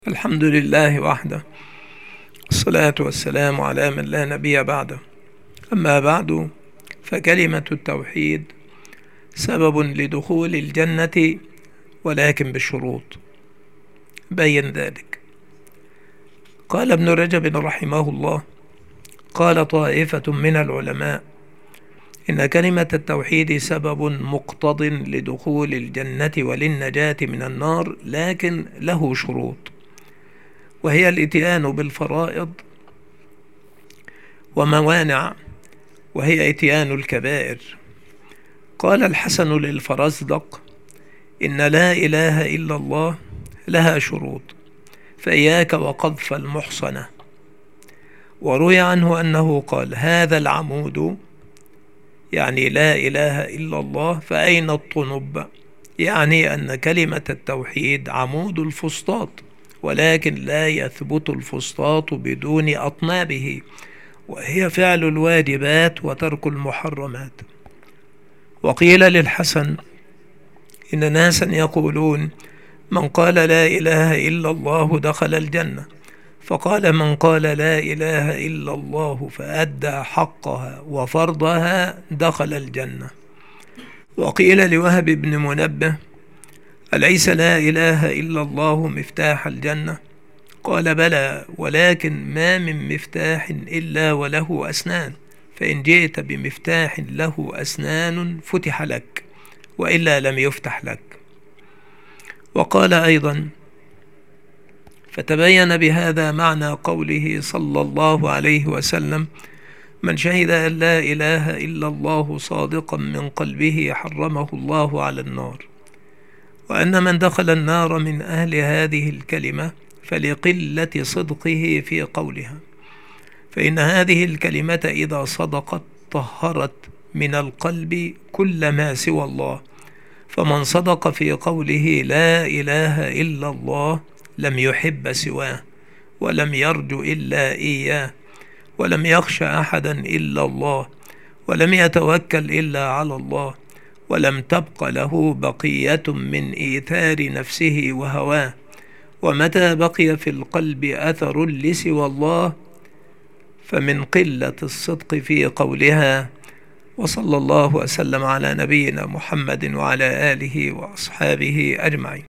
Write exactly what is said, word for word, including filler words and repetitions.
الحمد لله وحده، الصلاة والسلام على من لا نبي بعده. أما بعد، فكلمة التوحيد سبب لدخول الجنة ولكن بشروط. بين ذلك. قال ابن رجب رحمه الله: قال طائفة من العلماء إن كلمة التوحيد سبب مقتض لدخول الجنة وللنجاة من النار، لكن له شروط، وهي الاتيان بالفرائض وموانع، وهي اتيان الكبائر. قال الحسن للفرزدق: إن لا إله إلا الله لها شروط، فإياك وقذف المحصنة. وروي عنه أنه قال: هذا العمود، يعني لا إله إلا الله، فأين الطنب؟ يعني أن كلمة التوحيد عمود الفسطاط، ولكن لا يثبت الفسطاط بدون أطنابه، وهي فعل الواجبات وترك المحرمات. وقيل للحسن: إن ناسا يقولون من قال لا إله إلا الله دخل الجنة، فقال: من قال لا إله إلا الله فأدى حقها وفرضها دخل الجنة. وقيل لوهب بن منبه: أليس لا إله إلا الله مفتاح الجنة؟ قال: بلى، ولكن ما من مفتاح إلا وله أسنان، فإن جئت بمفتاح له أسنان فتح لك، وإلا لم يفتح لك. وقال أيضا: فتبين بهذا معنى قوله صلى الله عليه وسلم: من شهد أن لا إله إلا الله صادقا من قلبه حرمه الله على النار، وأن من دخل النار من أهل هذه الكلمة فلقلة صدقه في قولها، فإن هذه الكلمة إذا صدقت طهرت من القلب كل ما سوى الله. فمن صدق في قوله لا إله إلا الله لم يحب سواه، ولم يرجو إلا إياه، ولم يخش أحدا إلا الله، ولم يتوكل إلا على الله، ولم تبق له بقية من إيثار نفسه وهواه. ومتى بقي في القلب أثر لسوى الله فمن قلة الصدق في قولها. وصلى الله وسلم على نبينا محمد وعلى آله وأصحابه أجمعين.